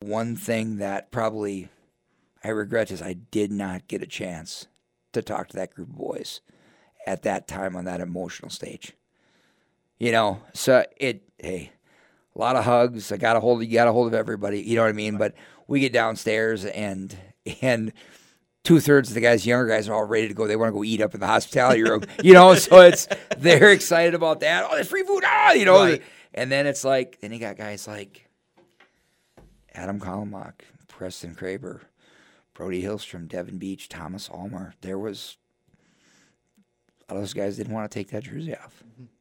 one thing that probably I regret is I did not get a chance to talk to that group of boys at that time on that emotional stage. So hey, a lot of hugs. You got a hold of everybody. You know what I mean? But we get downstairs and 2/3 of the guys, younger guys, are all ready to go. They want to go eat up in the hospitality room. So they're excited about that. Oh, there's free food. Right. And then it's like, then you got guys like Adam Kolomak, Preston Kraber, Brody Hillstrom, Devin Beach, Thomas Allmer. A lot of those guys didn't want to take that jersey off.